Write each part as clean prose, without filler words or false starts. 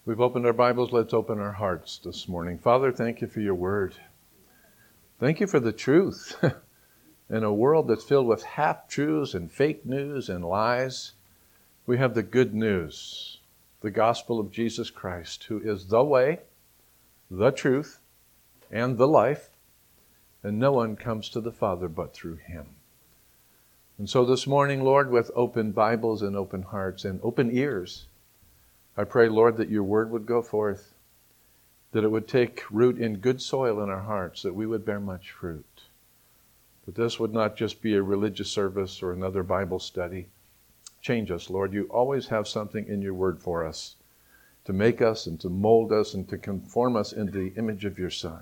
We've opened our Bibles. Let's open our hearts this morning. Father, thank you for your word. Thank you for the truth. In a world that's filled with half-truths and fake news and lies, we have the good news, the gospel of Jesus Christ, who is the way, the truth, and the life, and no one comes to the Father but through him. And so this morning, Lord, with open Bibles and open hearts and open ears, I pray, Lord, that your word would go forth, that it would take root in good soil in our hearts, that we would bear much fruit. That this would not just be a religious service or another Bible study. Change us, Lord. You always have something in your word for us to make us and to mold us and to conform us into the image of your Son.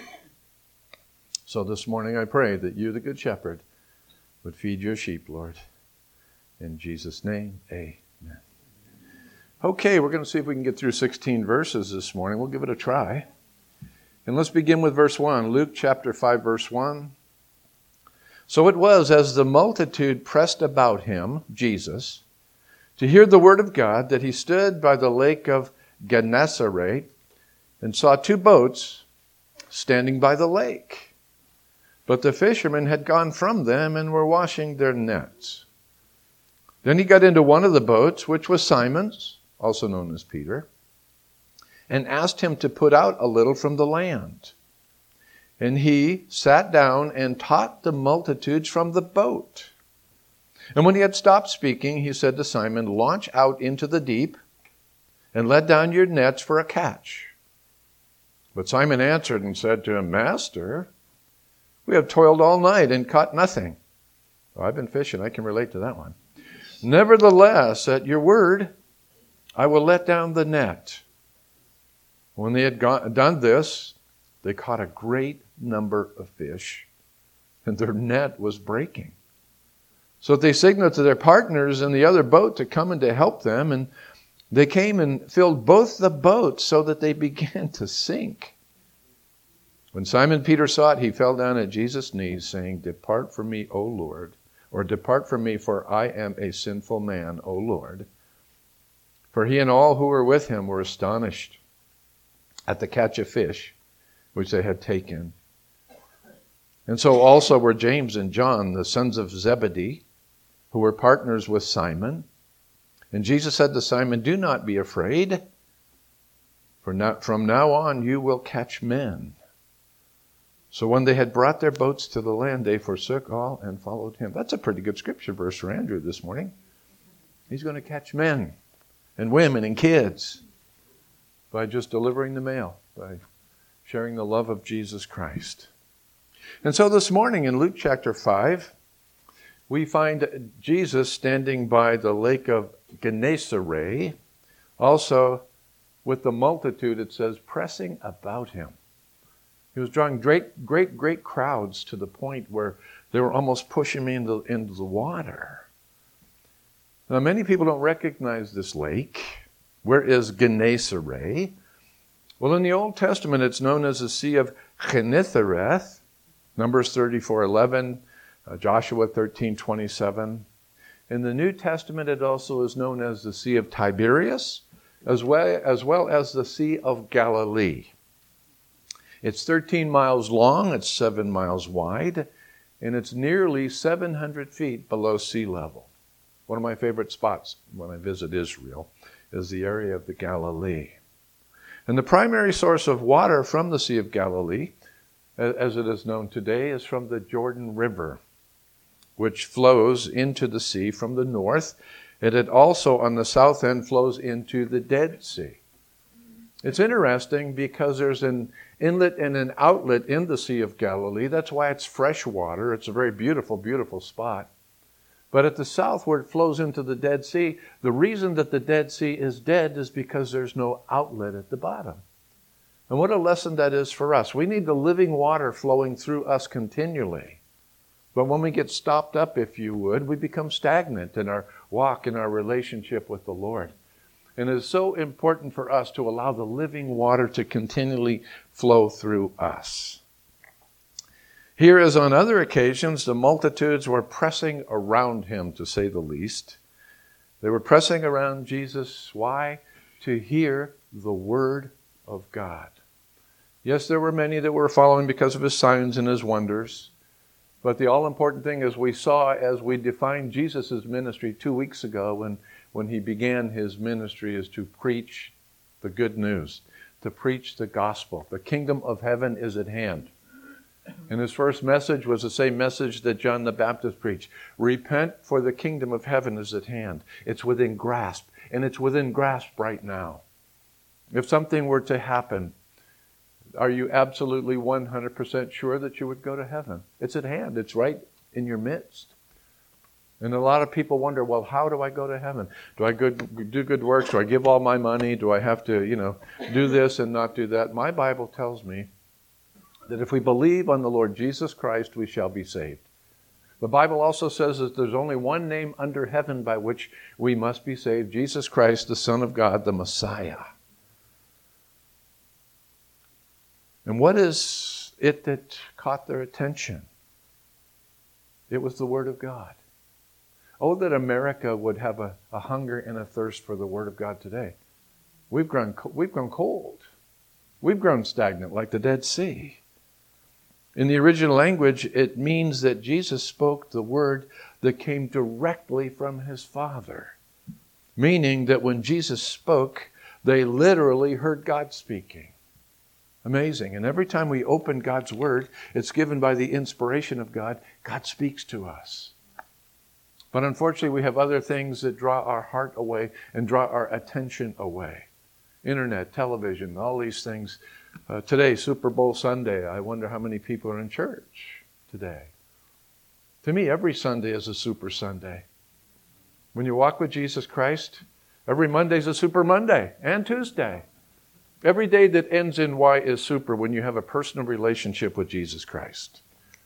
So this morning I pray that you, the Good Shepherd, would feed your sheep, Lord. In Jesus' name, amen. Okay, we're going to see if we can get through 16 verses this morning. We'll give it a try. And let's begin with verse 1. Luke chapter 5, verse 1. So it was as the multitude pressed about him, Jesus, to hear the word of God, that he stood by the lake of Gennesaret and saw two boats standing by the lake. But the fishermen had gone from them and were washing their nets. Then he got into one of the boats, which was Simon's, also known as Peter, and asked him to put out a little from the land. And he sat down and taught the multitudes from the boat. And when he had stopped speaking, he said to Simon, "Launch out into the deep and let down your nets for a catch." But Simon answered and said to him, "Master, we have toiled all night and caught nothing." Well, I've been fishing. I can relate to that one. "Nevertheless, at your word, I will let down the net." When they had done this, they caught a great number of fish, and their net was breaking. So they signaled to their partners in the other boat to come and to help them, and they came and filled both the boats so that they began to sink. When Simon Peter saw it, he fell down at Jesus' knees, saying, "Depart from me, O Lord," or "Depart from me, for I am a sinful man, O Lord." For he and all who were with him were astonished at the catch of fish which they had taken. And so also were James and John, the sons of Zebedee, who were partners with Simon. And Jesus said to Simon, "Do not be afraid, for from now on you will catch men." So when they had brought their boats to the land, they forsook all and followed him. That's a pretty good scripture verse for Andrew this morning. He's going to catch men and women and kids by just delivering the mail, by sharing the love of Jesus Christ. And so this morning in Luke chapter 5, we find Jesus standing by the lake of Gennesaret, also with the multitude, it says, pressing about him. He was drawing great crowds to the point where they were almost pushing him into the water. Now, many people don't recognize this lake. Where is Gennesaret? Well, in the Old Testament, it's known as the Sea of Gennesareth, Numbers 34:11, Joshua 13:27. In the New Testament, it also is known as the Sea of Tiberias, as well as the Sea of Galilee. It's 13 miles long, it's 7 miles wide, and it's nearly 700 feet below sea level. One of my favorite spots when I visit Israel is the area of the Galilee. And the primary source of water from the Sea of Galilee, as it is known today, is from the Jordan River, which flows into the sea from the north, and it also on the south end flows into the Dead Sea. It's interesting because there's an inlet and an outlet in the Sea of Galilee. That's why it's fresh water. It's a very beautiful, beautiful spot. But at the south, where it flows into the Dead Sea, the reason that the Dead Sea is dead is because there's no outlet at the bottom. And what a lesson that is for us. We need the living water flowing through us continually. But when we get stopped up, if you would, we become stagnant in our walk, in our relationship with the Lord. And it is so important for us to allow the living water to continually flow through us. Here, as on other occasions, the multitudes were pressing around him, to say the least. They were pressing around Jesus. Why? To hear the Word of God. Yes, there were many that were following because of his signs and his wonders. But the all-important thing, as we saw as we defined Jesus' ministry 2 weeks ago when he began his ministry, is to preach the good news, to preach the gospel. The kingdom of heaven is at hand. And his first message was the same message that John the Baptist preached. Repent, for the kingdom of heaven is at hand. It's within grasp, and it's within grasp right now. If something were to happen, are you absolutely 100% sure that you would go to heaven? It's at hand. It's right in your midst. And a lot of people wonder, well, how do I go to heaven? Do I do good works? Do I give all my money? Do I have to, do this and not do that? My Bible tells me that if we believe on the Lord Jesus Christ, we shall be saved. The Bible also says that there's only one name under heaven by which we must be saved, Jesus Christ, the Son of God, the Messiah. And what is it that caught their attention? It was the Word of God. Oh, that America would have a hunger and a thirst for the Word of God today. We've grown cold. We've grown stagnant like the Dead Sea. In the original language, it means that Jesus spoke the word that came directly from his Father. Meaning that when Jesus spoke, they literally heard God speaking. Amazing. And every time we open God's Word, it's given by the inspiration of God. God speaks to us. But unfortunately, we have other things that draw our heart away and draw our attention away. Internet, television, all these things. Today, Super Bowl Sunday, I wonder how many people are in church today. To me, every Sunday is a Super Sunday. When you walk with Jesus Christ, every Monday is a Super Monday, and Tuesday. Every day that ends in Y is super when you have a personal relationship with Jesus Christ.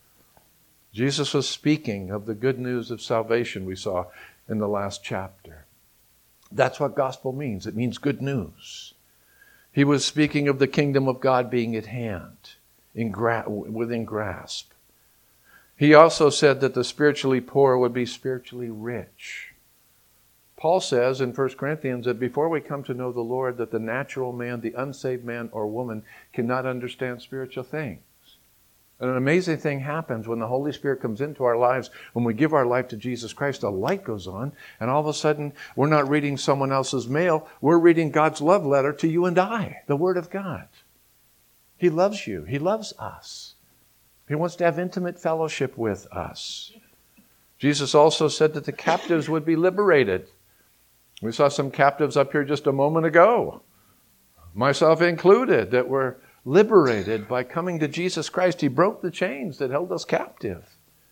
Jesus was speaking of the good news of salvation we saw in the last chapter. That's what gospel means. It means good news. He was speaking of the kingdom of God being at hand, within grasp. He also said that the spiritually poor would be spiritually rich. Paul says in 1 Corinthians that before we come to know the Lord, that the natural man, the unsaved man or woman, cannot understand spiritual things. And an amazing thing happens when the Holy Spirit comes into our lives. When we give our life to Jesus Christ, a light goes on, and all of a sudden, we're not reading someone else's mail. We're reading God's love letter to you and I, the Word of God. He loves you. He loves us. He wants to have intimate fellowship with us. Jesus also said that the captives would be liberated. We saw some captives up here just a moment ago, myself included, that were liberated by coming to Jesus Christ. He broke the chains that held us captive.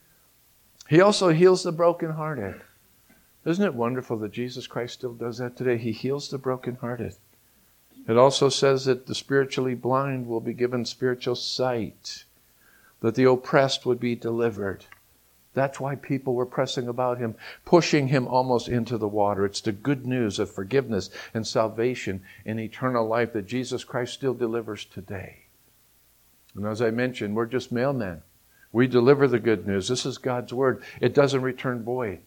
He also heals the brokenhearted. Isn't it wonderful that Jesus Christ still does that today? He heals the brokenhearted. It also says that the spiritually blind will be given spiritual sight, that the oppressed would be delivered. That's why people were pressing about him, pushing him almost into the water. It's the good news of forgiveness and salvation and eternal life that Jesus Christ still delivers today. And as I mentioned, we're just mailmen. We deliver the good news. This is God's Word. It doesn't return void.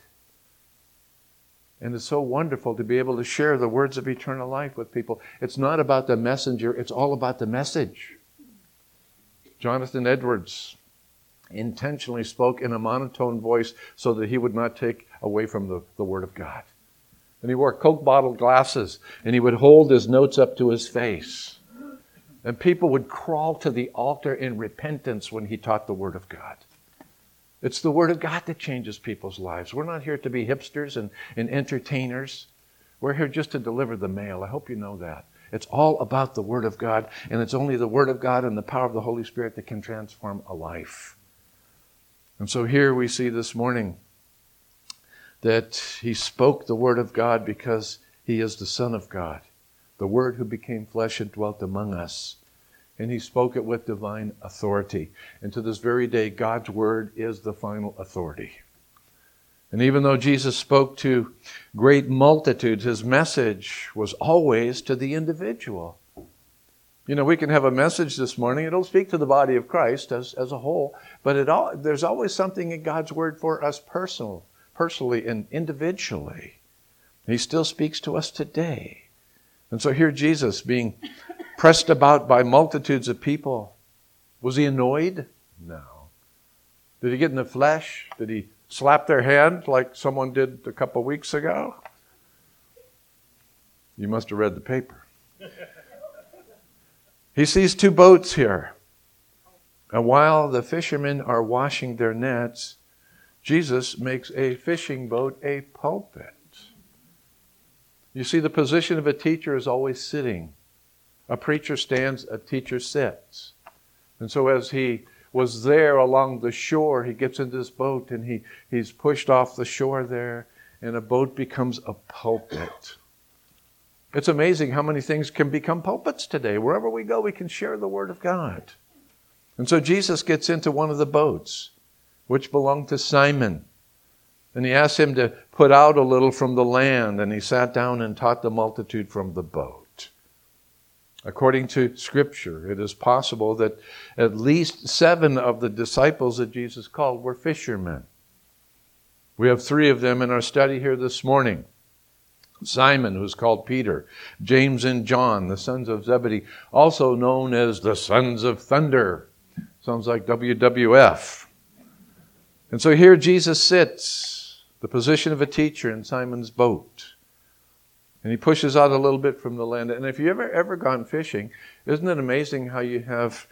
And it's so wonderful to be able to share the words of eternal life with people. It's not about the messenger. It's all about the message. Jonathan Edwards intentionally spoke in a monotone voice so that he would not take away from the Word of God. And he wore Coke bottle glasses, and he would hold his notes up to his face. And people would crawl to the altar in repentance when he taught the Word of God. It's the Word of God that changes people's lives. We're not here to be hipsters and entertainers. We're here just to deliver the mail. I hope you know that. It's all about the Word of God, and it's only the Word of God and the power of the Holy Spirit that can transform a life. And so here we see this morning that he spoke the Word of God because he is the Son of God, the Word who became flesh and dwelt among us. And he spoke it with divine authority. And to this very day, God's Word is the final authority. And even though Jesus spoke to great multitudes, his message was always to the individual. You know, we can have a message this morning. It'll speak to the body of Christ as a whole, but there's always something in God's Word for us personally and individually. He still speaks to us today. And so here Jesus being pressed about by multitudes of people. Was he annoyed? No. Did he get in the flesh? Did he slap their hand like someone did a couple weeks ago? You must have read the paper. He sees two boats here. And while the fishermen are washing their nets, Jesus makes a fishing boat a pulpit. You see, the position of a teacher is always sitting. A preacher stands, a teacher sits. And so as he was there along the shore, he gets into this boat and he's pushed off the shore there, and a boat becomes a pulpit. It's amazing how many things can become pulpits today. Wherever we go, we can share the Word of God. And so Jesus gets into one of the boats, which belonged to Simon. And he asked him to put out a little from the land, and he sat down and taught the multitude from the boat. According to Scripture, it is possible that at least 7 of the disciples that Jesus called were fishermen. We have 3 of them in our study here this morning. Simon, who's called Peter, James and John, the sons of Zebedee, also known as the sons of thunder. Sounds like WWF. And so here Jesus sits, the position of a teacher in Simon's boat. And he pushes out a little bit from the land. And if you've ever gone fishing, isn't it amazing how you have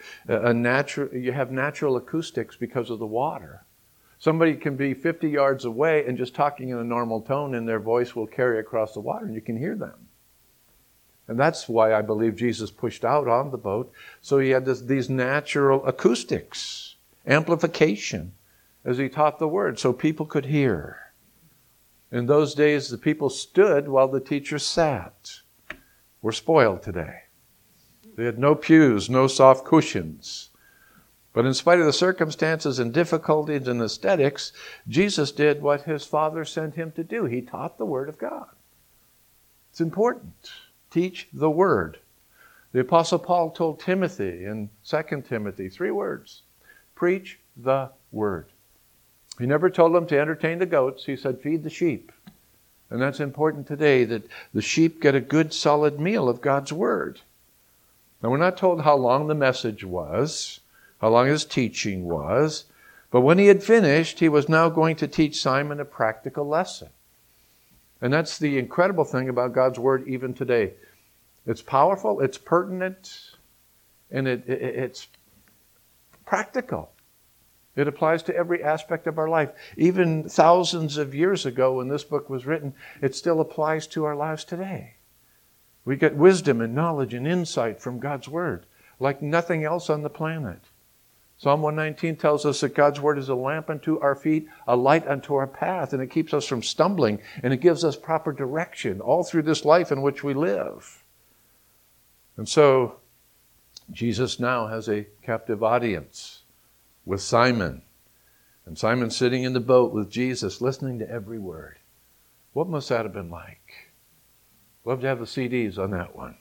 natural acoustics because of the water? Somebody can be 50 yards away and just talking in a normal tone, and their voice will carry across the water and you can hear them. And that's why I believe Jesus pushed out on the boat. So he had these natural acoustics, amplification, as he taught the word, so people could hear. In those days, the people stood while the teacher sat. We're spoiled today. They had no pews, no soft cushions. But in spite of the circumstances and difficulties and aesthetics, Jesus did what his Father sent him to do. He taught the Word of God. It's important. Teach the Word. The Apostle Paul told Timothy in 2 Timothy 3 words. Preach the Word. He never told them to entertain the goats. He said, feed the sheep. And that's important today, that the sheep get a good solid meal of God's Word. Now, we're not told how long the message was, how long his teaching was, but when he had finished, he was now going to teach Simon a practical lesson. And that's the incredible thing about God's Word even today. It's powerful, it's pertinent, and it's practical. It applies to every aspect of our life. Even thousands of years ago when this book was written, it still applies to our lives today. We get wisdom and knowledge and insight from God's Word like nothing else on the planet. Psalm 119 tells us that God's Word is a lamp unto our feet, a light unto our path, and it keeps us from stumbling, and it gives us proper direction all through this life in which we live. And so, Jesus now has a captive audience with Simon. And Simon's sitting in the boat with Jesus, listening to every word. What must that have been like? Love to have the CDs on that one.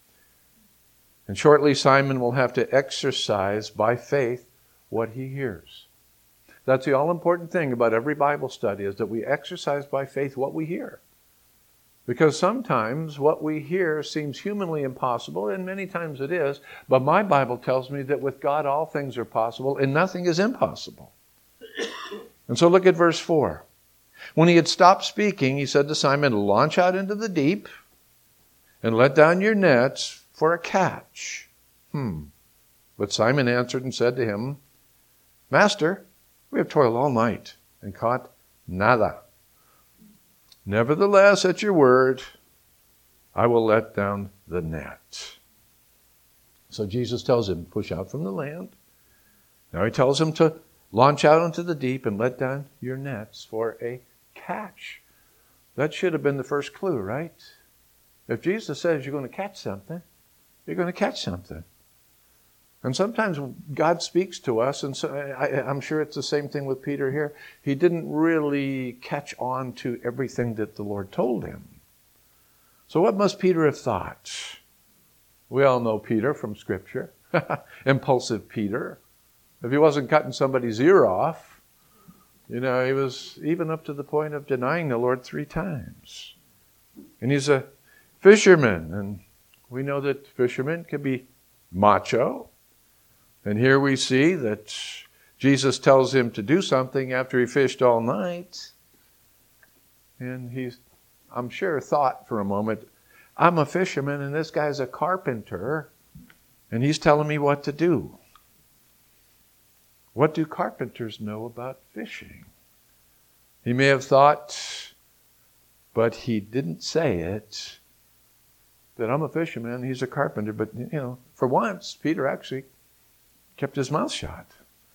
And shortly, Simon will have to exercise by faith what he hears. That's the all-important thing about every Bible study, is that we exercise by faith what we hear. Because sometimes what we hear seems humanly impossible, and many times it is, but my Bible tells me that with God all things are possible, and nothing is impossible. And so look at verse 4. When he had stopped speaking, he said to Simon, launch out into the deep and let down your nets for a catch. But Simon answered and said to him, Master, we have toiled all night and caught nada. Nevertheless, at your word, I will let down the net. So Jesus tells him, push out from the land. Now he tells him to launch out into the deep and let down your nets for a catch. That should have been the first clue, right? If Jesus says you're going to catch something, you're going to catch something. And sometimes God speaks to us, and so I'm sure it's the same thing with Peter here. He didn't really catch on to everything that the Lord told him. So what must Peter have thought? We all know Peter from Scripture. Impulsive Peter. If he wasn't cutting somebody's ear off, he was even up to the point of denying the Lord 3 times. And he's a fishermen. And we know that fishermen can be macho. And here we see that Jesus tells him to do something after he fished all night. And he's, I'm sure, thought for a moment, I'm a fisherman and this guy's a carpenter, and he's telling me what to do. What do carpenters know about fishing? He may have thought, but he didn't say it, that I'm a fisherman, he's a carpenter. But, for once, Peter actually kept his mouth shut.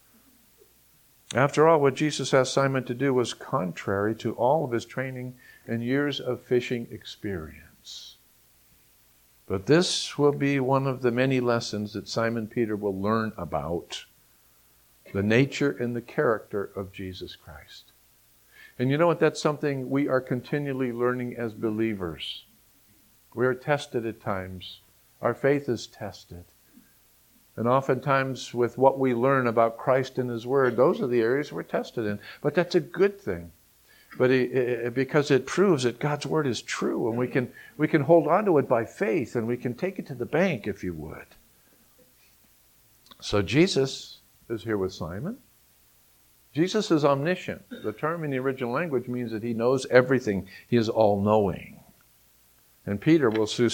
After all, what Jesus asked Simon to do was contrary to all of his training and years of fishing experience. But this will be one of the many lessons that Simon Peter will learn about the nature and the character of Jesus Christ. And you know what? That's something we are continually learning as believers. We are tested at times. Our faith is tested. And oftentimes with what we learn about Christ and His Word, those are the areas we're tested in. But that's a good thing. But because it proves that God's Word is true, and we can hold on to it by faith, and we can take it to the bank, if you would. So Jesus is here with Simon. Jesus is omniscient. The term in the original language means that He knows everything. He is all-knowing. And Peter will soon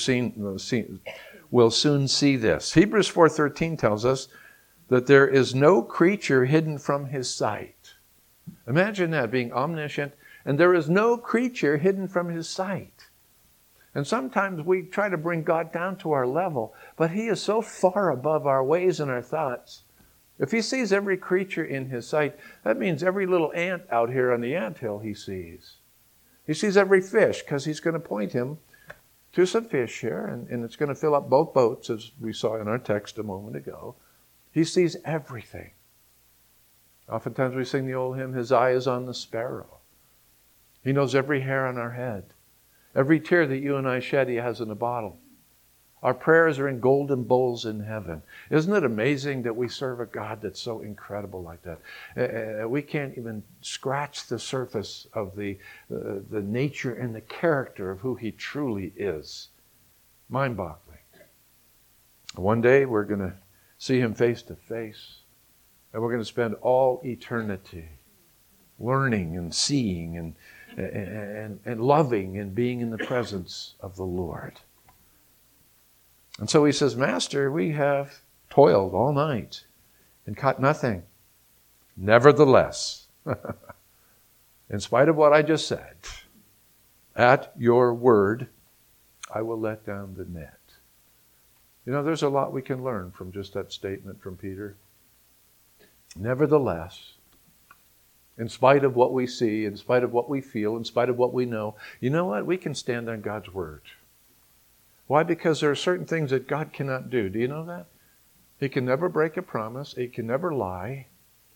see this. Hebrews 4:13 tells us that there is no creature hidden from His sight. Imagine that, being omniscient, and there is no creature hidden from His sight. And sometimes we try to bring God down to our level, but He is so far above our ways and our thoughts. If He sees every creature in His sight, that means every little ant out here on the anthill He sees. He sees every fish, because He's going to point him to some fish here, and it's going to fill up both boats, as we saw in our text a moment ago. He sees everything. Oftentimes we sing the old hymn, His eye is on the sparrow. He knows every hair on our head. Every tear that you and I shed, He has in a bottle. Our prayers are in golden bowls in heaven. Isn't it amazing that we serve a God that's so incredible like that? We can't even scratch the surface of the nature and the character of who He truly is. Mind-boggling. One day we're going to see Him face to face, and we're going to spend all eternity learning and seeing and loving and being in the presence of the Lord. And so he says, Master, we have toiled all night and caught nothing. Nevertheless, in spite of what I just said, at your word, I will let down the net. There's a lot we can learn from just that statement from Peter. Nevertheless, in spite of what we see, in spite of what we feel, in spite of what we know, you know what? We can stand on God's word. Why? Because there are certain things that God cannot do. Do you know that? He can never break a promise. He can never lie.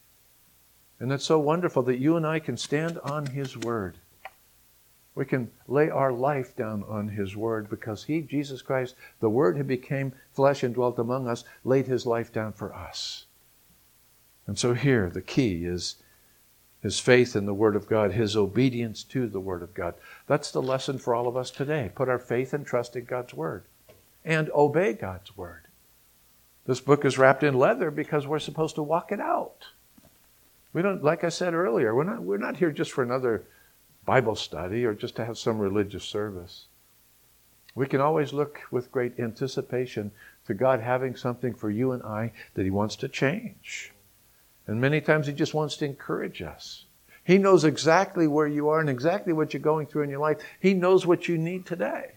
And that's so wonderful that you and I can stand on His word. We can lay our life down on His word because He, Jesus Christ, the Word who became flesh and dwelt among us, laid His life down for us. And so here, the key is His faith in the Word of God, His obedience to the Word of God. That's the lesson for all of us today. Put our faith and trust in God's Word and obey God's Word. This book is wrapped in leather because we're supposed to walk it out. We don't, like I said earlier, we're not here just for another Bible study or just to have some religious service. We can always look with great anticipation to God having something for you and I that He wants to change. And many times He just wants to encourage us. He knows exactly where you are and exactly what you're going through in your life. He knows what you need today.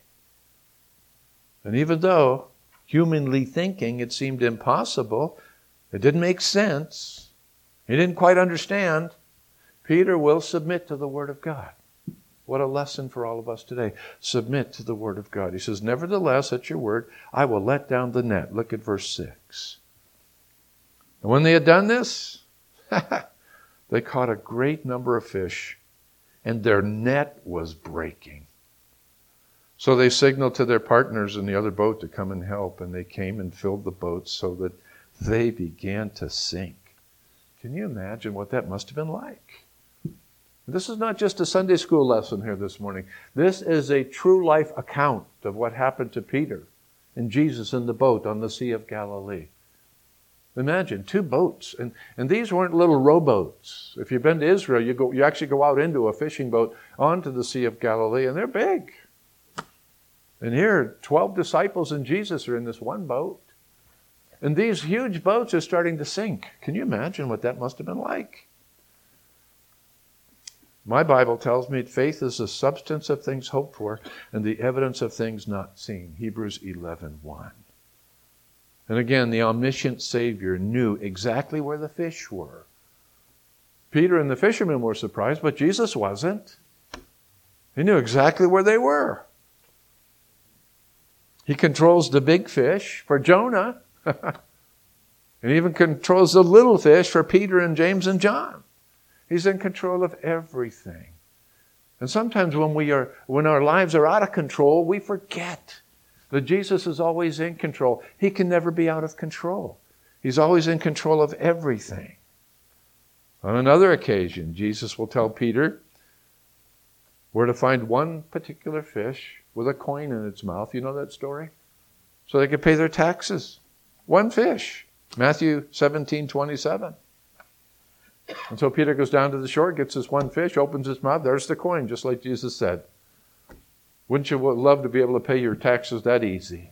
And even though, humanly thinking, it seemed impossible, it didn't make sense, he didn't quite understand, Peter will submit to the Word of God. What a lesson for all of us today. Submit to the Word of God. He says, nevertheless, at your word, I will let down the net. Look at verse 6. And when they had done this, they caught a great number of fish, and their net was breaking. So they signaled to their partners in the other boat to come and help, and they came and filled the boats so that they began to sink. Can you imagine what that must have been like? This is not just a Sunday school lesson here this morning. This is a true life account of what happened to Peter and Jesus in the boat on the Sea of Galilee. Imagine, 2 boats. And these weren't little rowboats. If you've been to Israel, you actually go out into a fishing boat onto the Sea of Galilee, and they're big. And here, 12 disciples and Jesus are in this one boat. And these huge boats are starting to sink. Can you imagine what that must have been like? My Bible tells me faith is the substance of things hoped for and the evidence of things not seen. Hebrews 11:1. And again, the omniscient Savior knew exactly where the fish were. Peter and the fishermen were surprised, but Jesus wasn't. He knew exactly where they were. He controls the big fish for Jonah. And even controls the little fish for Peter and James and John. He's in control of everything. And sometimes when our lives are out of control, we forget that Jesus is always in control. He can never be out of control. He's always in control of everything. On another occasion, Jesus will tell Peter where to find one particular fish with a coin in its mouth. You know that story? So they could pay their taxes. One fish. Matthew 17:27. And so Peter goes down to the shore, gets this one fish, opens his mouth, there's the coin, just like Jesus said. Wouldn't you love to be able to pay your taxes that easy?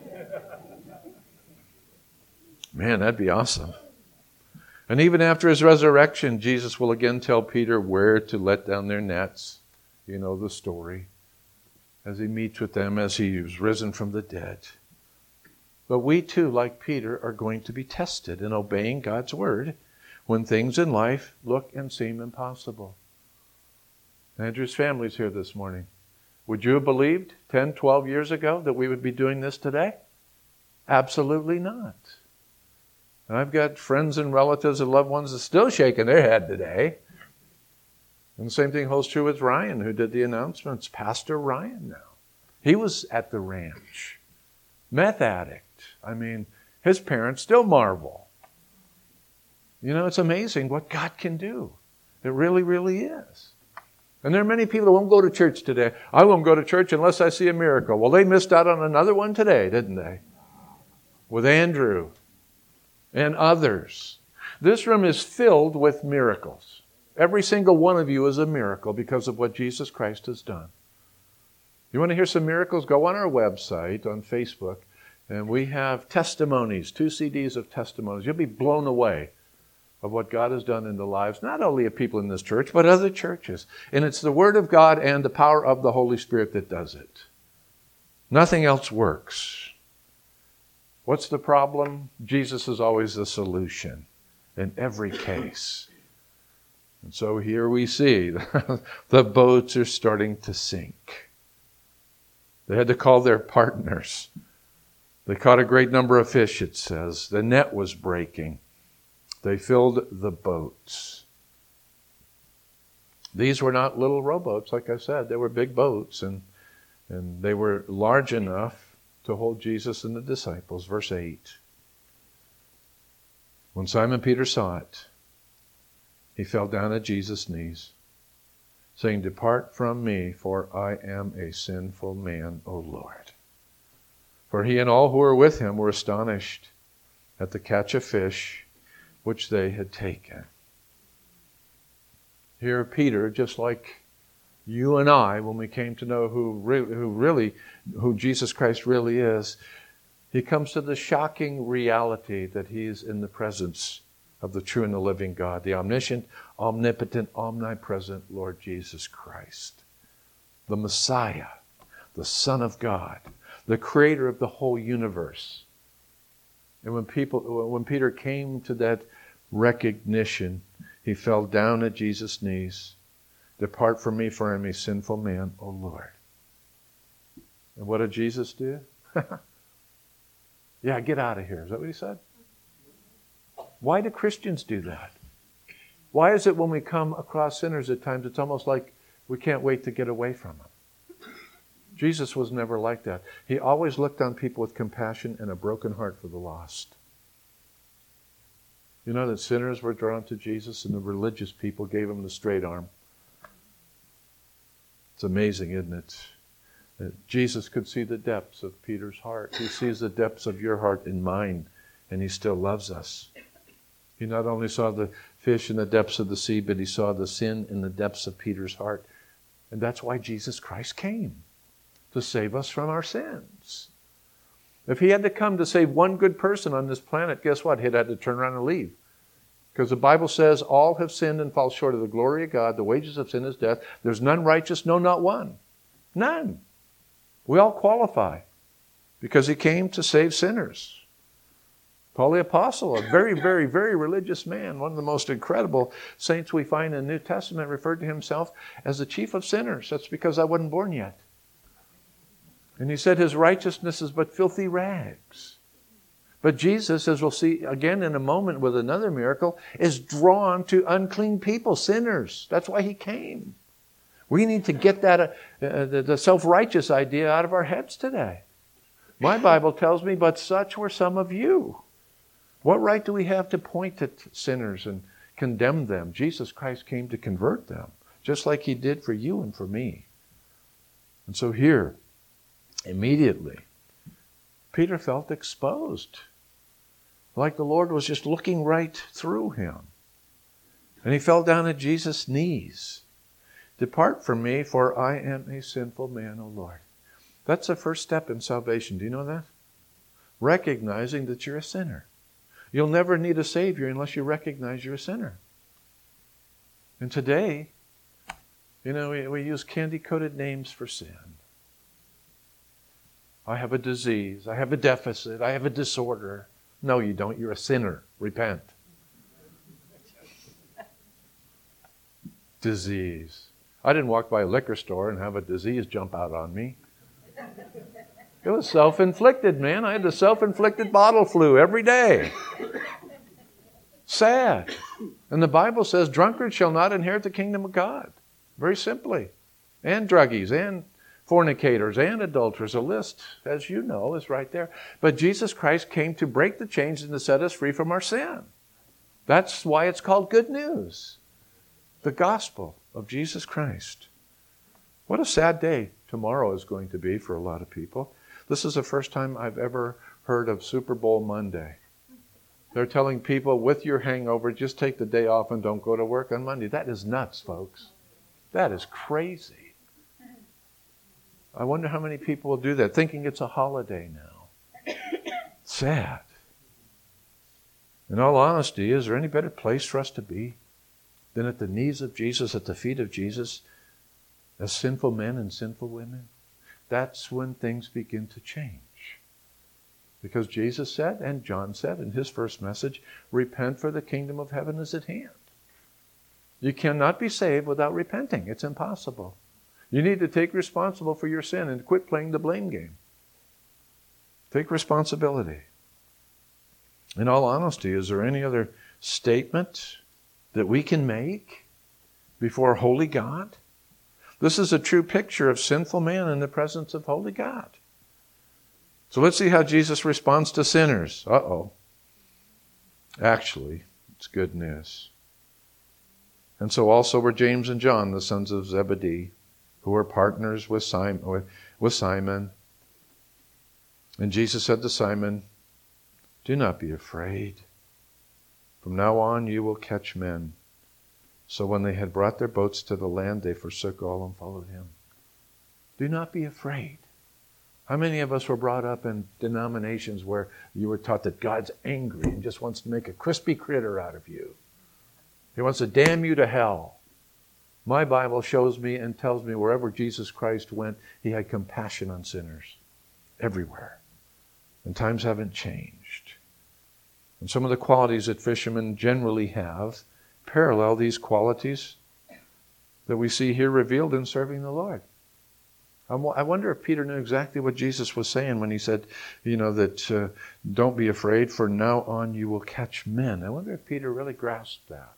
Man, that'd be awesome. And even after his resurrection, Jesus will again tell Peter where to let down their nets. You know the story. As he meets with them as he was risen from the dead. But we too, like Peter, are going to be tested in obeying God's word when things in life look and seem impossible. Andrew's family's here this morning. Would you have believed 10, 12 years ago that we would be doing this today? Absolutely not. And I've got friends and relatives and loved ones that are still shaking their head today. And the same thing holds true with Ryan, who did the announcements. Pastor Ryan now. He was at the ranch. Meth addict. I mean, his parents still marvel. You know, it's amazing what God can do. It really, really is. And there are many people that won't go to church today. I won't go to church unless I see a miracle. Well, they missed out on another one today, didn't they? With Andrew and others. This room is filled with miracles. Every single one of you is a miracle because of what Jesus Christ has done. You want to hear some miracles? Go on our website, on Facebook, and we have testimonies, 2 CDs of testimonies. You'll be blown away of what God has done in the lives, not only of people in this church, but other churches. And it's the Word of God and the power of the Holy Spirit that does it. Nothing else works. What's the problem? Jesus is always the solution in every case. And so here we see the boats are starting to sink. They had to call their partners. They caught a great number of fish, it says. The net was breaking. They filled the boats. These were not little rowboats, like I said. They were big boats, and they were large enough to hold Jesus and the disciples. Verse 8. When Simon Peter saw it, he fell down at Jesus' knees, saying, "Depart from me, for I am a sinful man, O Lord." For he and all who were with him were astonished at the catch of fish which they had taken. Here Peter, just like you and I, when we came to know who Jesus Christ really is, he comes to the shocking reality that he is in the presence of the true and the living God, the omniscient, omnipotent, omnipresent Lord Jesus Christ, the Messiah, the Son of God, the creator of the whole universe. And when Peter came to that recognition, he fell down at Jesus' knees. "Depart from me, for I am a sinful man, O Lord." And what did Jesus do? Yeah, get out of here. Is that what he said? Why do Christians do that? Why is it when we come across sinners at times, it's almost like we can't wait to get away from them? Jesus was never like that. He always looked on people with compassion and a broken heart for the lost. You know that sinners were drawn to Jesus and the religious people gave him the straight arm. It's amazing, isn't it? That Jesus could see the depths of Peter's heart. He sees the depths of your heart and mine, and He still loves us. He not only saw the fish in the depths of the sea, but He saw the sin in the depths of Peter's heart. And that's why Jesus Christ came, to save us from our sins. If He had to come to save one good person on this planet, guess what? He'd had to turn around and leave. Because the Bible says all have sinned and fall short of the glory of God. The wages of sin is death. There's none righteous, no, not one. None. We all qualify because He came to save sinners. Paul the Apostle, a very, very, very religious man, one of the most incredible saints we find in the New Testament, referred to himself as the chief of sinners. That's because I wasn't born yet. And he said his righteousness is but filthy rags. But Jesus, as we'll see again in a moment with another miracle, is drawn to unclean people, sinners. That's why He came. We need to get that the self-righteous idea out of our heads today. My Bible tells me, but such were some of you. What right do we have to point at sinners and condemn them? Jesus Christ came to convert them, just like He did for you and for me. And so here, immediately, Peter felt exposed, like the Lord was just looking right through him. And he fell down at Jesus' knees. Depart from me, for I am a sinful man, O Lord. That's the first step in salvation. Do you know that? Recognizing that you're a sinner. You'll never need a Savior unless you recognize you're a sinner. And today, we use candy-coated names for sin. I have a disease. I have a deficit. I have a disorder. No, you don't. You're a sinner. Repent. Disease. I didn't walk by a liquor store and have a disease jump out on me. It was self-inflicted, man. I had the self-inflicted bottle flu every day. Sad. And the Bible says drunkards shall not inherit the kingdom of God. Very simply. And druggies and fornicators and adulterers. A list, as you know, is right there. But Jesus Christ came to break the chains and to set us free from our sin. That's why it's called good news. The gospel of Jesus Christ. What a sad day tomorrow is going to be for a lot of people. This is the first time I've ever heard of Super Bowl Monday. They're telling people with your hangover, just take the day off and don't go to work on Monday. That is nuts, folks. That is crazy. I wonder how many people will do that, thinking it's a holiday now. Sad. In all honesty, is there any better place for us to be than at the knees of Jesus, at the feet of Jesus, as sinful men and sinful women? That's when things begin to change. Because Jesus said, and John said in his first message, repent, for the kingdom of heaven is at hand. You cannot be saved without repenting. It's impossible. You need to take responsibility for your sin and quit playing the blame game. Take responsibility. In all honesty, is there any other statement that we can make before holy God? This is a true picture of sinful man in the presence of holy God. So let's see how Jesus responds to sinners. Actually, it's good news. And so also were James and John, the sons of Zebedee, who were partners with Simon. And Jesus said to Simon, do not be afraid. From now on you will catch men. So when they had brought their boats to the land, they forsook all and followed him. Do not be afraid. How many of us were brought up in denominations where you were taught that God's angry and just wants to make a crispy critter out of you? He wants to damn you to hell. My Bible shows me and tells me wherever Jesus Christ went, he had compassion on sinners. Everywhere. And times haven't changed. And some of the qualities that fishermen generally have parallel these qualities that we see here revealed in serving the Lord. I wonder if Peter knew exactly what Jesus was saying when he said, that don't be afraid, for now on you will catch men. I wonder if Peter really grasped that.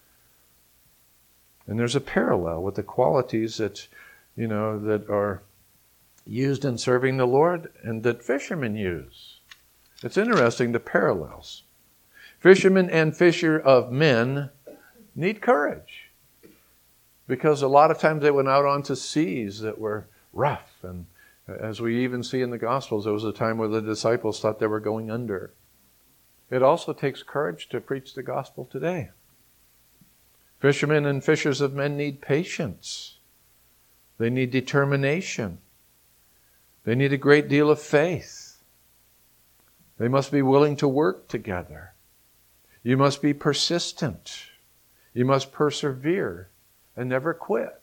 And there's a parallel with the qualities that are used in serving the Lord and that fishermen use. It's interesting, the parallels. Fishermen and fisher of men need courage. Because a lot of times they went out onto seas that were rough. And as we even see in the Gospels, there was a time where the disciples thought they were going under. It also takes courage to preach the gospel today. Fishermen and fishers of men need patience. They need determination. They need a great deal of faith. They must be willing to work together. You must be persistent. You must persevere and never quit.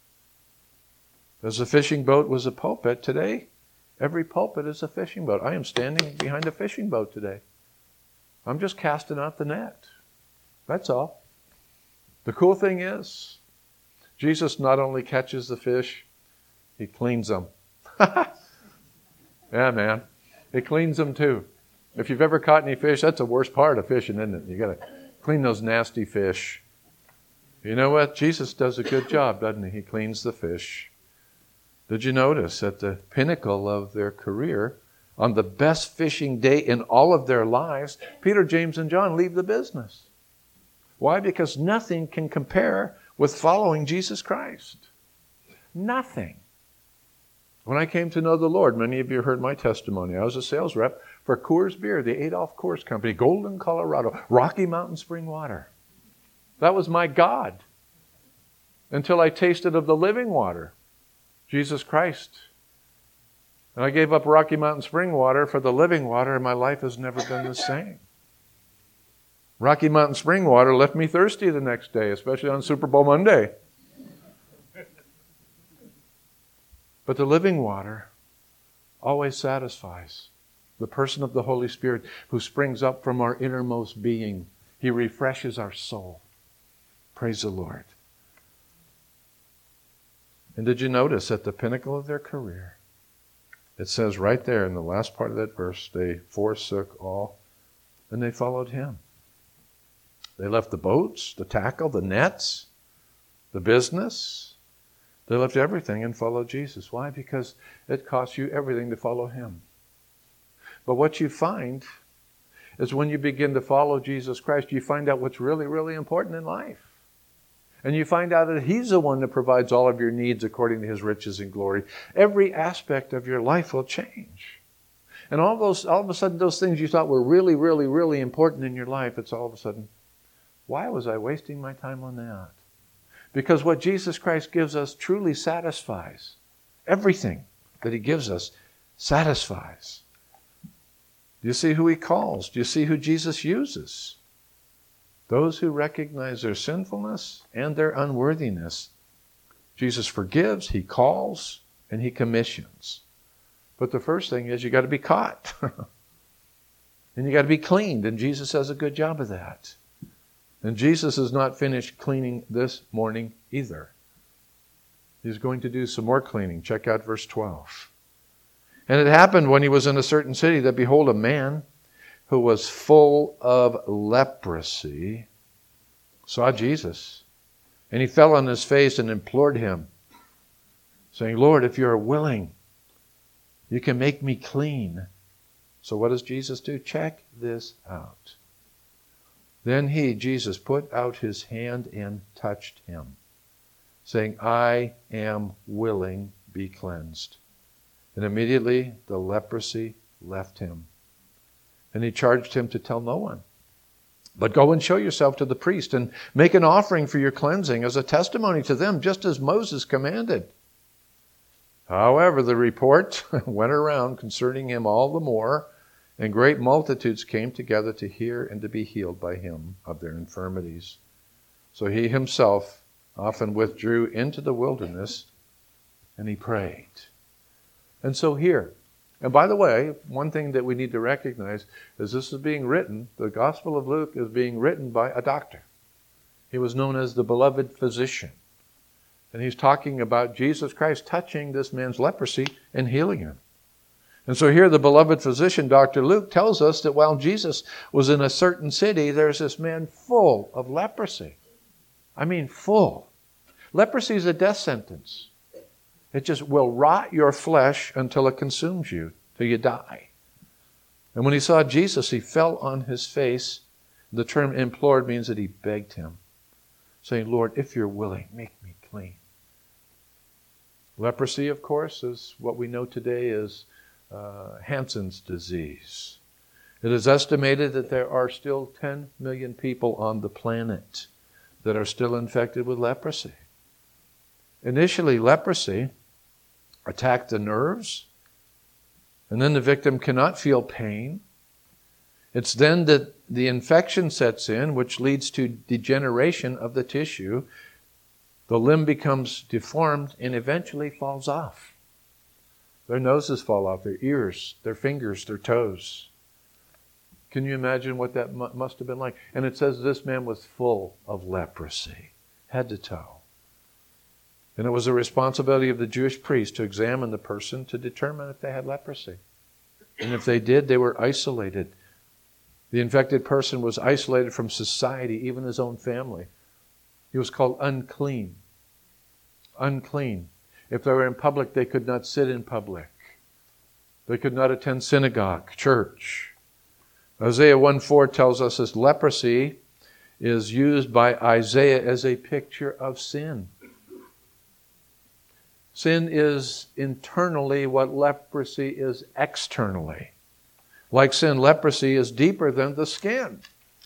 As a fishing boat was a pulpit, today every pulpit is a fishing boat. I am standing behind a fishing boat today. I'm just casting out the net. That's all. The cool thing is, Jesus not only catches the fish, He cleans them. Yeah, man. He cleans them too. If you've ever caught any fish, that's the worst part of fishing, isn't it? You got to clean those nasty fish. You know what? Jesus does a good job, doesn't He? He cleans the fish. Did you notice at the pinnacle of their career, on the best fishing day in all of their lives, Peter, James, and John leave the business. Why? Because nothing can compare with following Jesus Christ. Nothing. When I came to know the Lord, many of you heard my testimony. I was a sales rep for Coors Beer, the Adolph Coors Company, Golden, Colorado, Rocky Mountain Spring Water. That was my God. Until I tasted of the living water, Jesus Christ. And I gave up Rocky Mountain Spring Water for the living water, and my life has never been the same. Rocky Mountain Spring Water left me thirsty the next day, especially on Super Bowl Monday. But the living water always satisfies. The person of the Holy Spirit who springs up from our innermost being. He refreshes our soul. Praise the Lord. And did you notice at the pinnacle of their career, it says right there in the last part of that verse, they forsook all and they followed Him. They left the boats, the tackle, the nets, the business. They left everything and followed Jesus. Why? Because it costs you everything to follow Him. But what you find is when you begin to follow Jesus Christ, you find out what's really, really important in life. And you find out that He's the one that provides all of your needs according to His riches and glory. Every aspect of your life will change. And all of a sudden, those things you thought were really, really, really important in your life, it's all of a sudden, why was I wasting my time on that? Because what Jesus Christ gives us truly satisfies. Everything that He gives us satisfies. Do you see who He calls? Do you see who Jesus uses? Those who recognize their sinfulness and their unworthiness. Jesus forgives, He calls, and He commissions. But the first thing is you got to be caught. And you got to be cleaned, and Jesus does a good job of that. And Jesus is not finished cleaning this morning either. He's going to do some more cleaning. Check out verse 12. And it happened when He was in a certain city that, behold, a man who was full of leprosy saw Jesus. And he fell on his face and implored Him, saying, Lord, if you are willing, you can make me clean. So what does Jesus do? Check this out. Then He, Jesus, put out His hand and touched him, saying, I am willing, be cleansed. And immediately the leprosy left him. And He charged him to tell no one. But go and show yourself to the priest and make an offering for your cleansing as a testimony to them, just as Moses commanded. However, the report went around concerning him all the more, and great multitudes came together to hear and to be healed by him of their infirmities. So He Himself often withdrew into the wilderness, and He prayed. And so here, and by the way, one thing that we need to recognize is this is being written, the Gospel of Luke is being written by a doctor. He was known as the beloved physician. And he's talking about Jesus Christ touching this man's leprosy and healing him. And so here the beloved physician, Dr. Luke, tells us that while Jesus was in a certain city, there's this man full of leprosy. I mean full. Leprosy is a death sentence. It just will rot your flesh until it consumes you, till you die. And when he saw Jesus, he fell on his face. The term implored means that he begged Him, saying, Lord, if you're willing, make me clean. unclean. Leprosy, of course, is what we know today as Hansen's disease. It is estimated that there are still 10 million people on the planet that are still infected with leprosy. Initially, leprosy attacked the nerves, and then the victim cannot feel pain. It's then that the infection sets in, which leads to degeneration of the tissue. The limb becomes deformed and eventually falls off. Their noses fall off, their ears, their fingers, their toes. Can you imagine what that must have been like? And it says this man was full of leprosy, head to toe. And it was the responsibility of the Jewish priest to examine the person to determine if they had leprosy. And if they did, they were isolated. The infected person was isolated from society, even his own family. He was called unclean. Unclean. If they were in public, they could not sit in public. They could not attend synagogue, church. Isaiah 1:4 tells us this leprosy is used by Isaiah as a picture of sin. Sin is internally what leprosy is externally. Like sin, leprosy is deeper than the skin.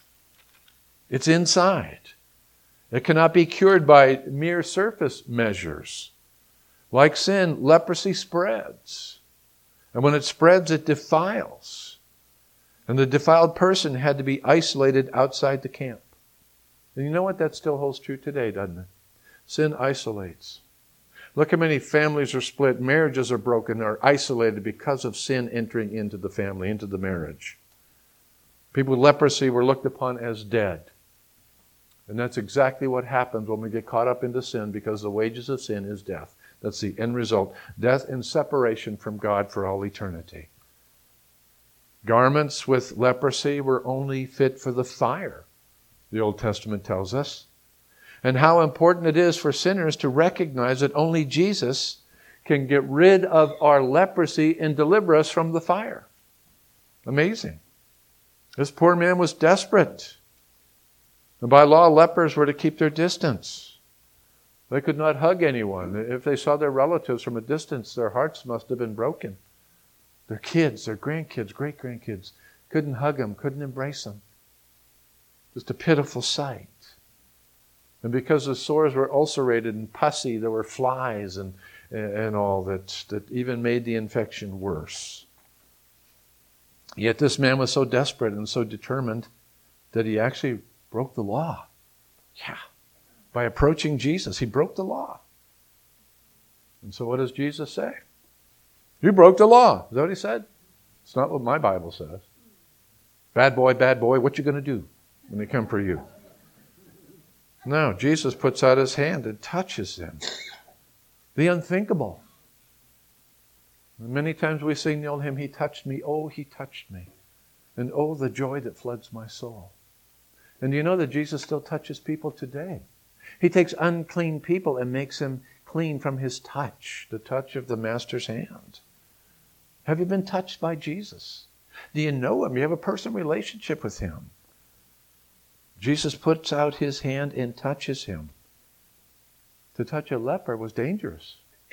It's inside. It cannot be cured by mere surface measures. Like sin, leprosy spreads. And when it spreads, it defiles. And the defiled person had to be isolated outside the camp. And you know what? That still holds true today, doesn't it? Sin isolates. Look how many families are split, marriages are broken, are isolated because of sin entering into the family, into the marriage. People with leprosy were looked upon as dead. And that's exactly what happens when we get caught up into sin, because the wages of sin is death. That's the end result. Death and separation from God for all eternity. Garments with leprosy were only fit for the fire, the Old Testament tells us. And how important it is for sinners to recognize that only Jesus can get rid of our leprosy and deliver us from the fire. Amazing. This poor man was desperate. And by law, lepers were to keep their distance. They could not hug anyone. If they saw their relatives from a distance, their hearts must have been broken. Their kids, their grandkids, great-grandkids, couldn't hug them, couldn't embrace them. Just a pitiful sight. And because the sores were ulcerated and pussy, there were flies and all that even made the infection worse. Yet this man was so desperate and so determined that he actually broke the law. Yeah. By approaching Jesus, he broke the law. And so what does Jesus say? You broke the law. Is that what he said? It's not what my Bible says. Bad boy, what you going to do when they come for you? No, Jesus puts out his hand and touches them. The unthinkable. And many times we sing the old hymn, He touched me, oh, He touched me. And oh, the joy that floods my soul. And you know that Jesus still touches people today. He takes unclean people and makes them clean from His touch, the touch of the Master's hand. Have you been touched by Jesus? Do you know Him? You have a personal relationship with Him. Jesus puts out His hand and touches him. To touch a leper was dangerous.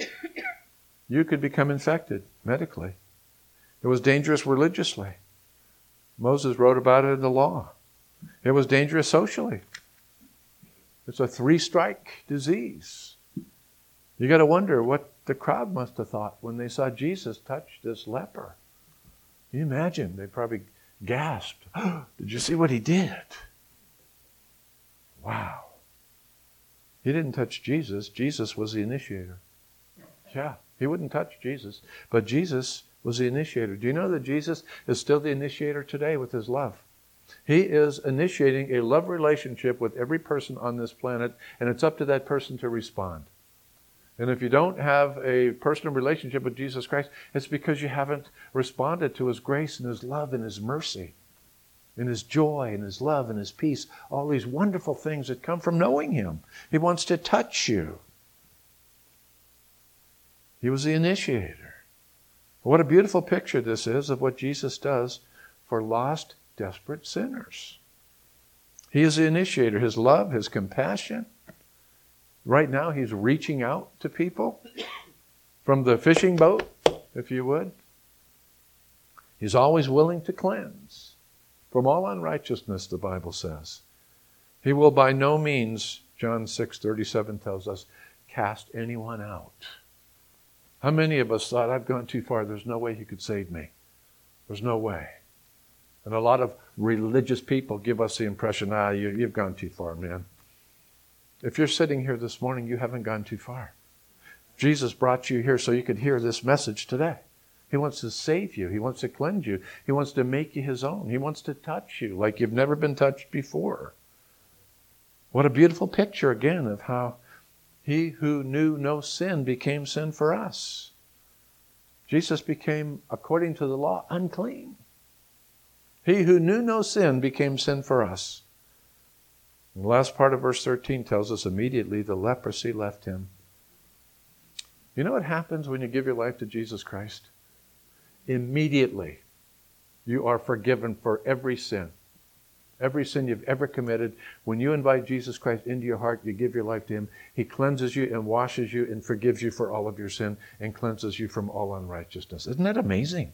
You could become infected medically. It was dangerous religiously. Moses wrote about it in the law. It was dangerous socially. It's a 3-strike disease. You got to wonder what the crowd must have thought when they saw Jesus touch this leper. Can you imagine? They probably gasped. Oh, did you see what He did? Wow. He didn't touch Jesus. Jesus was the initiator. Yeah, He wouldn't touch Jesus. But Jesus was the initiator. Do you know that Jesus is still the initiator today with His love? He is initiating a love relationship with every person on this planet, and it's up to that person to respond. And if you don't have a personal relationship with Jesus Christ, it's because you haven't responded to His grace and His love and His mercy and His joy and His love and His peace, all these wonderful things that come from knowing Him. He wants to touch you. He was the initiator. What a beautiful picture this is of what Jesus does for lost, desperate sinners. He is the initiator. His love, His compassion, Right now, He's reaching out to people from the fishing boat, if you would. He's always willing to cleanse from all unrighteousness, the Bible says. He will by no means, John 6:37 tells us, cast anyone out. How many of us thought, I've gone too far, there's no way He could save me? There's no way. And a lot of religious people give us the impression, you've gone too far, man. If you're sitting here this morning, you haven't gone too far. Jesus brought you here so you could hear this message today. He wants to save you. He wants to cleanse you. He wants to make you His own. He wants to touch you like you've never been touched before. What a beautiful picture, again, of how He who knew no sin became sin for us. Jesus became, according to the law, unclean. He who knew no sin became sin for us. And the last part of verse 13 tells us immediately the leprosy left him. You know what happens when you give your life to Jesus Christ? Immediately, you are forgiven for every sin. Every sin you've ever committed. When you invite Jesus Christ into your heart, you give your life to Him. He cleanses you and washes you and forgives you for all of your sin and cleanses you from all unrighteousness. Isn't that amazing?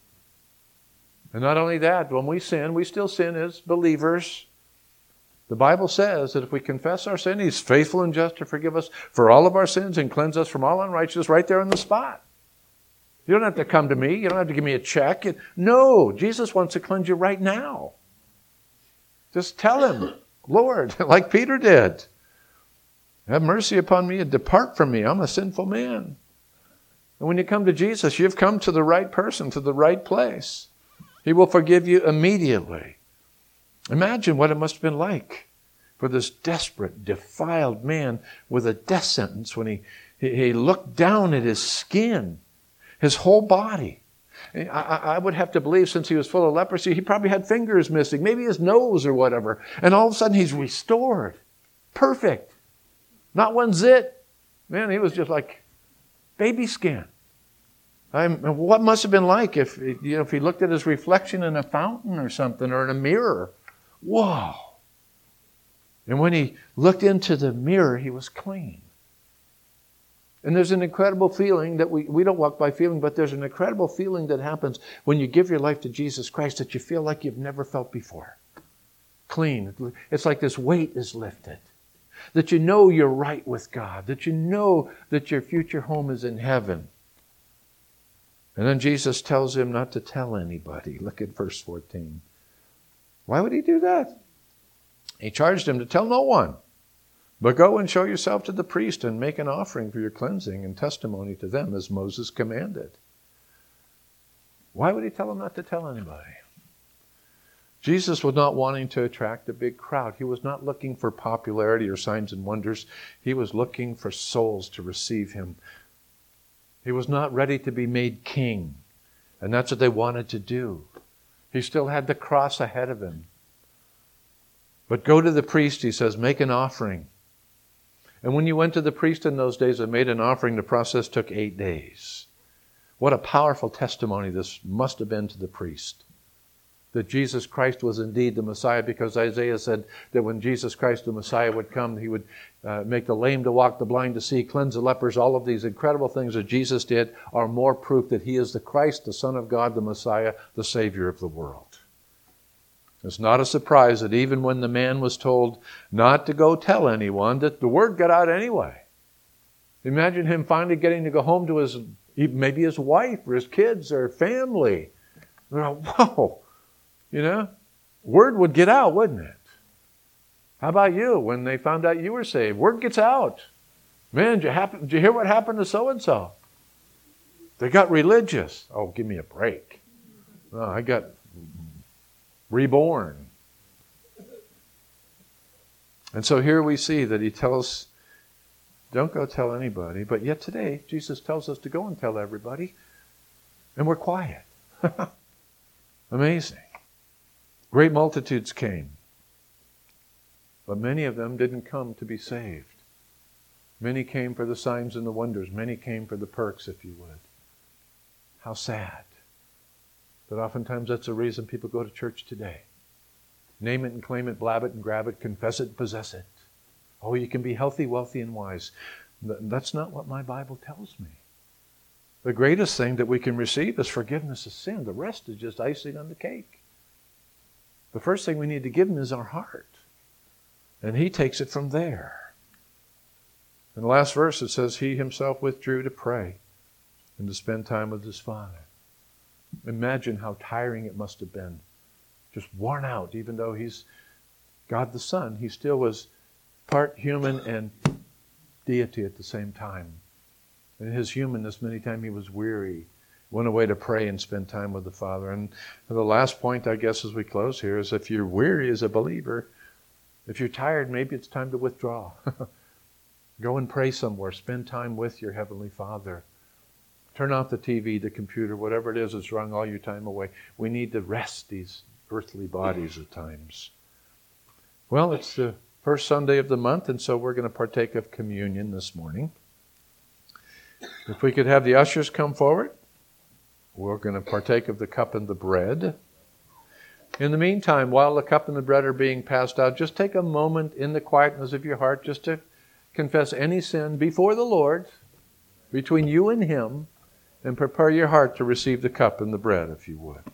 And not only that, when we sin, we still sin as believers. The Bible says that if we confess our sin, He's faithful and just to forgive us for all of our sins and cleanse us from all unrighteousness right there on the spot. You don't have to come to me. You don't have to give me a check. No, Jesus wants to cleanse you right now. Just tell Him, Lord, like Peter did, have mercy upon me and depart from me. I'm a sinful man. And when you come to Jesus, you've come to the right person, to the right place. He will forgive you immediately. Imagine what it must have been like for this desperate, defiled man with a death sentence when he looked down at his skin, his whole body. I would have to believe, since he was full of leprosy, he probably had fingers missing, maybe his nose or whatever. And all of a sudden he's restored. Perfect. Not one zit. Man, he was just like baby skin. What must have been like if he looked at his reflection in a fountain or something, or in a mirror? Whoa. And when he looked into the mirror, he was clean. And there's an incredible feeling that we don't walk by feeling, but there's an incredible feeling that happens when you give your life to Jesus Christ that you feel like you've never felt before. Clean. It's like this weight is lifted. That you know you're right with God. That you know that your future home is in heaven. And then Jesus tells him not to tell anybody. Look at verse 14. Why would He do that? He charged him to tell no one. But go and show yourself to the priest and make an offering for your cleansing and testimony to them as Moses commanded. Why would He tell him not to tell anybody? Jesus was not wanting to attract a big crowd. He was not looking for popularity or signs and wonders. He was looking for souls to receive Him. He was not ready to be made king. And that's what they wanted to do. He still had the cross ahead of Him. But go to the priest, He says, make an offering. And when you went to the priest in those days and made an offering, the process took 8 days. What a powerful testimony this must have been to the priest. That Jesus Christ was indeed the Messiah, because Isaiah said that when Jesus Christ the Messiah would come, He would make the lame to walk, the blind to see, cleanse the lepers. All of these incredible things that Jesus did are more proof that He is the Christ, the Son of God, the Messiah, the Savior of the world. It's not a surprise that even when the man was told not to go tell anyone, that the word got out anyway. Imagine him finally getting to go home to maybe his wife or his kids or family. Whoa, word would get out, wouldn't it? How about you when they found out you were saved? Word gets out. Man, did you hear what happened to so-and-so? They got religious. Oh, give me a break. Oh, I got reborn. And so here we see that He tells, don't go tell anybody. But yet today, Jesus tells us to go and tell everybody. And we're quiet. Amazing. Great multitudes came. But many of them didn't come to be saved. Many came for the signs and the wonders. Many came for the perks, if you would. How sad. But oftentimes that's the reason people go to church today. Name it and claim it, blab it and grab it, confess it and possess it. Oh, you can be healthy, wealthy, and wise. That's not what my Bible tells me. The greatest thing that we can receive is forgiveness of sin. The rest is just icing on the cake. The first thing we need to give Him is our heart. And He takes it from there. In the last verse it says, He Himself withdrew to pray and to spend time with His Father. Imagine how tiring it must have been. Just worn out, even though He's God the Son. He still was part human and deity at the same time. In His humanness, many times He was weary. Went away to pray and spend time with the Father. And the last point, I guess, as we close here, is if you're weary as a believer, if you're tired, maybe it's time to withdraw. Go and pray somewhere. Spend time with your Heavenly Father. Turn off the TV, the computer, whatever it is that's wrung all your time away. We need to rest these earthly bodies at times. Well, it's the first Sunday of the month, and so we're going to partake of communion this morning. If we could have the ushers come forward, we're going to partake of the cup and the bread. In the meantime, while the cup and the bread are being passed out, just take a moment in the quietness of your heart just to confess any sin before the Lord, between you and Him, and prepare your heart to receive the cup and the bread, if you would.